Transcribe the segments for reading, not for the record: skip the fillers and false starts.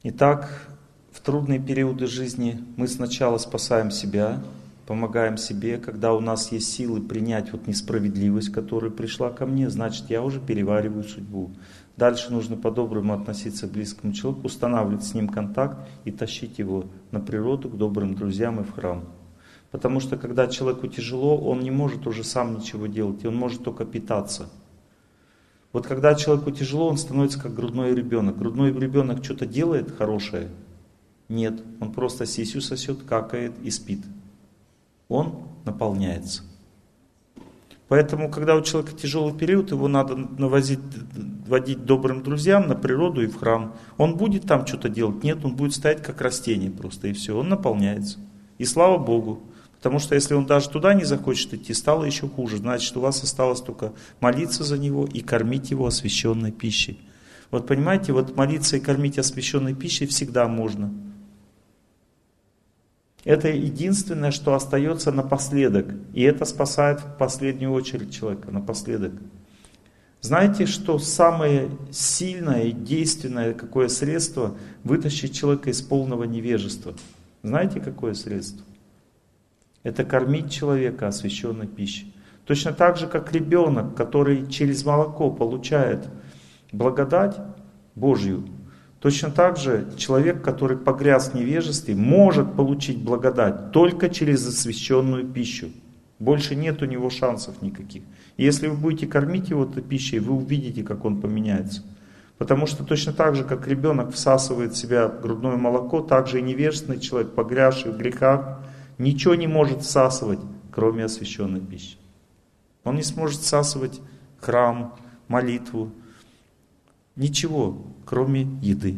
Итак, в трудные периоды жизни мы сначала спасаем себя, помогаем себе. Когда у нас есть силы принять вот несправедливость, которая пришла ко мне, значит, я уже перевариваю судьбу. Дальше нужно по-доброму относиться к близкому человеку, устанавливать с ним контакт и тащить его на природу, к добрым друзьям и в храм. Потому что когда человеку тяжело, он не может уже сам ничего делать, и он может только питаться. Вот когда человеку тяжело, он становится как грудной ребенок. Грудной ребенок что-то делает хорошее? Нет, он просто сисю сосет, какает и спит. Он наполняется. Поэтому, когда у человека тяжелый период, его надо водить добрым друзьям на природу и в храм. Он будет там что-то делать? Нет, он будет стоять как растение просто, и все, он наполняется. И слава Богу. Потому что если он даже туда не захочет идти, стало еще хуже. Значит, у вас осталось только молиться за него и кормить его освященной пищей. Вот понимаете, вот молиться и кормить освященной пищей всегда можно. Это единственное, что остается напоследок. И это спасает в последнюю очередь человека, напоследок. Знаете, что самое сильное и действенное какое средство вытащить человека из полного невежества? Знаете, какое средство? Это кормить человека освященной пищей. Точно так же, как ребенок, который через молоко получает благодать Божью, точно так же человек, который погряз в невежестве, может получить благодать только через освященную пищу. Больше нет у него шансов никаких. И если вы будете кормить его этой пищей, вы увидите, как он поменяется. Потому что точно так же, как ребенок всасывает в себя грудное молоко, так же и невежественный человек, погрязший в грехах, ничего не может всасывать, кроме освященной пищи. Он не сможет всасывать храм, молитву, ничего, кроме еды.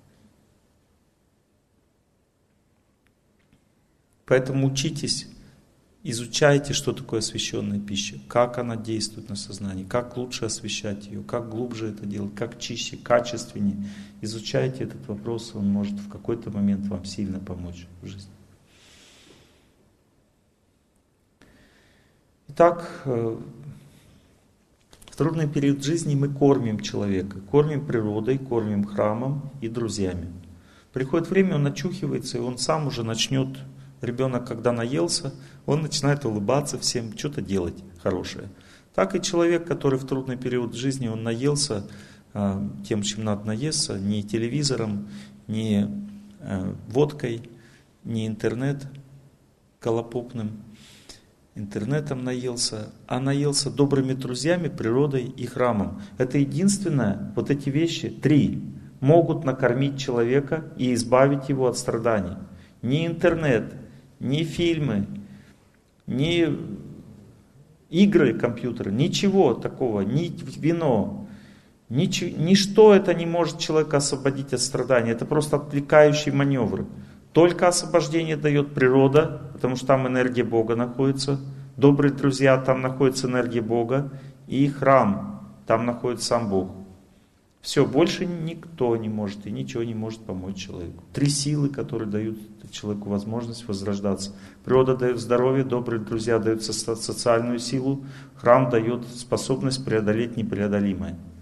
Поэтому учитесь, изучайте, что такое освященная пища, как она действует на сознание, как лучше освещать ее, как глубже это делать, как чище, качественнее. Изучайте этот вопрос, он может в какой-то момент вам сильно помочь в жизни. Итак, в трудный период жизни мы кормим человека, кормим природой, кормим храмом и друзьями. Приходит время, он очухивается, и он сам уже начнет, ребенок, когда наелся, он начинает улыбаться всем, что-то делать хорошее. Так и человек, который в трудный период жизни, он наелся тем, чем надо наесться, не телевизором, не водкой, не колопопным интернетом наелся, а наелся добрыми друзьями, природой и храмом. Это единственное, вот эти вещи, 3, могут накормить человека и избавить его от страданий. Ни интернет, ни фильмы, ни игры компьютера, ничего такого, ни вино, ничто это не может человека освободить от страданий. Это просто отвлекающий маневр. Только освобождение дает природа, потому что там энергия Бога находится. Добрые друзья, там находится энергия Бога. И храм, там находится сам Бог. Все, больше никто не может и ничего не может помочь человеку. 3 силы, которые дают человеку возможность возрождаться. Природа дает здоровье, добрые друзья дают социальную силу. Храм дает способность преодолеть непреодолимое.